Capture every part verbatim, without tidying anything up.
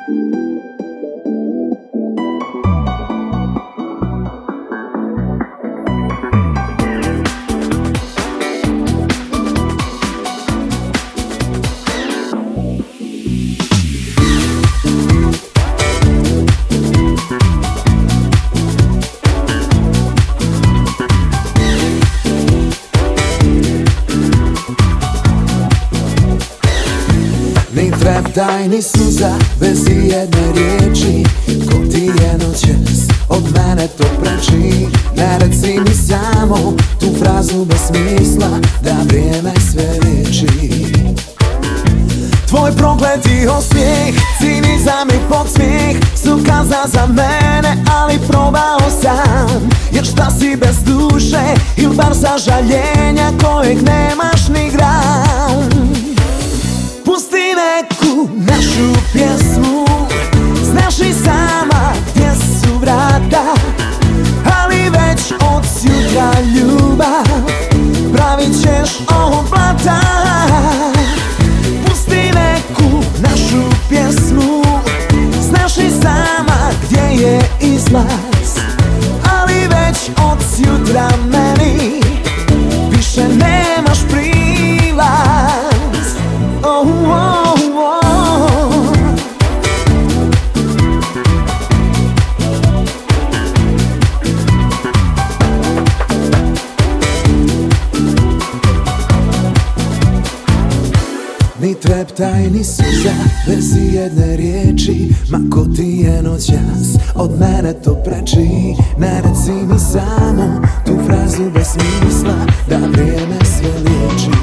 Ni treptaj, ni suza, bez ijedne riječi. Ko ti je noćas, od mene to preči. Ne reci mi samo tu frazu bez smisla, da vrijeme sve liječi. Tvoj prokleti osmijeh, cinizam i podsmijeh su kazna za mene, ali probao sam. Jer šta si bez duše, ili bar sažaljenja kojeg nemaš ni gram. Pusti neku našu pjesmu, znaš i sama gdje su vrata. Ali već od jutra ljubav pravit ćeš od blata. Pusti neku našu pjesmu, znaš i sama gdje je izlaz. Ali već od jutra meni više nemaš prilaz. Oh, oh, oh. Ni treptaj, ni suza, bez ijedne riječi. Ma ko ti je noćas, od mene to preči. Ne reci mi samo tu frazu bez smisla, da vrijeme sve liječi.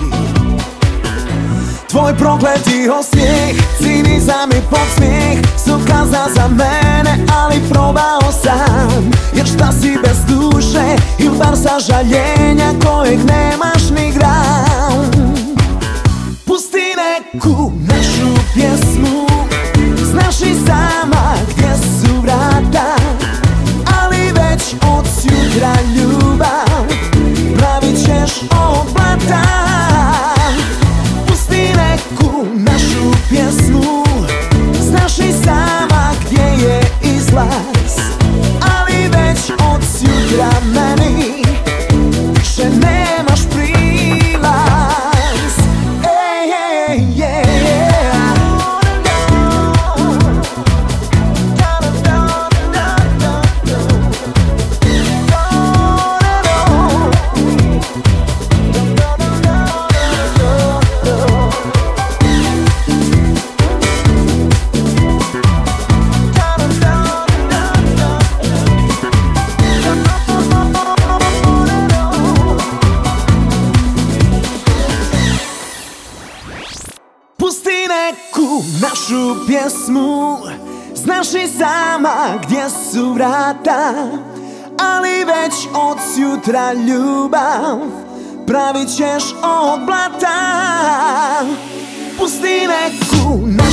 Tvoj prokleti osmijeh, cinizam i podsmijeh su kazna za mene, ali probao sam. Jer šta si bez duše, ili bar sažaljenja kojeg nemaš ni gram. Pusti neku našu pjesmu, znaš i sama gdje su vrata. Ali već od jutra ljubav pravit ćeš od blata. Pusti neku našu pjesmu, znaš i sama gdje je izlaz. Ali već od jutra meni više nemaš prilaz. Ej, ej, yeah. Pusti neku našu pjesmu, znaš i sama gdje su vrata. Ali već od jutra ljubav pravit ćeš od blata. Pusti neku našu